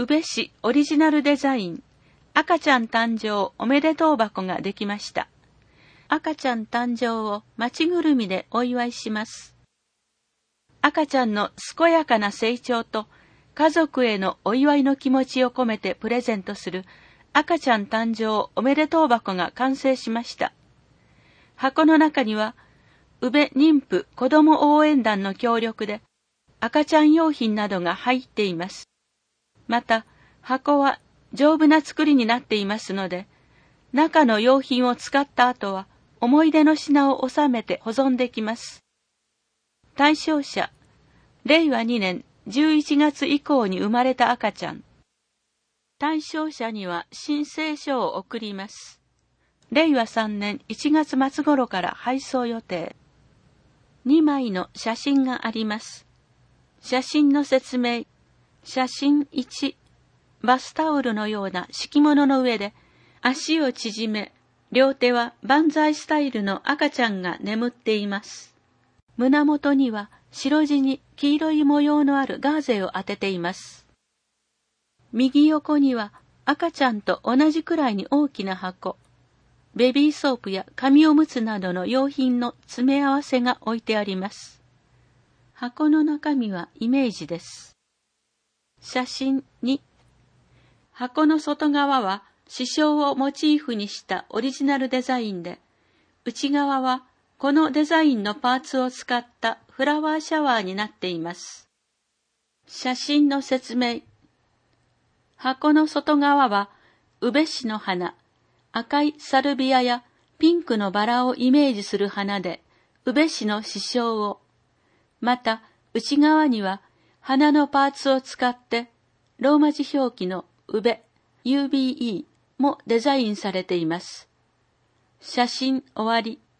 宇部市オリジナルデザイン、赤ちゃん誕生おめでとう箱ができました。赤ちゃん誕生を町ぐるみでお祝いします。赤ちゃんの健やかな成長と家族へのお祝いの気持ちを込めてプレゼントする赤ちゃん誕生おめでとう箱が完成しました。箱の中には、宇部妊婦子ども応援団の協力で赤ちゃん用品などが入っています。また、箱は丈夫な作りになっていますので、中の用品を使った後は思い出の品を収めて保存できます。対象者、令和2年11月以降に生まれた赤ちゃん。対象者には申請書を送ります。令和3年1月末頃から配送予定。2枚の写真があります。写真の説明。写真1、バスタオルのような敷物の上で足を縮め、両手は万歳スタイルの赤ちゃんが眠っています。胸元には白地に黄色い模様のあるガーゼを当てています。右横には赤ちゃんと同じくらいに大きな箱、ベビーソープや紙おむつなどの用品の詰め合わせが置いてあります。箱の中身はイメージです。写真2、箱の外側は刺繍をモチーフにしたオリジナルデザインで、内側はこのデザインのパーツを使ったフラワーシャワーになっています。写真の説明。箱の外側は宇部市の花、赤いサルビアやピンクのバラをイメージする花で、宇部市の刺繍を。また、内側には花のパーツを使って、ローマ字表記の宇部、UBE もデザインされています。写真終わり。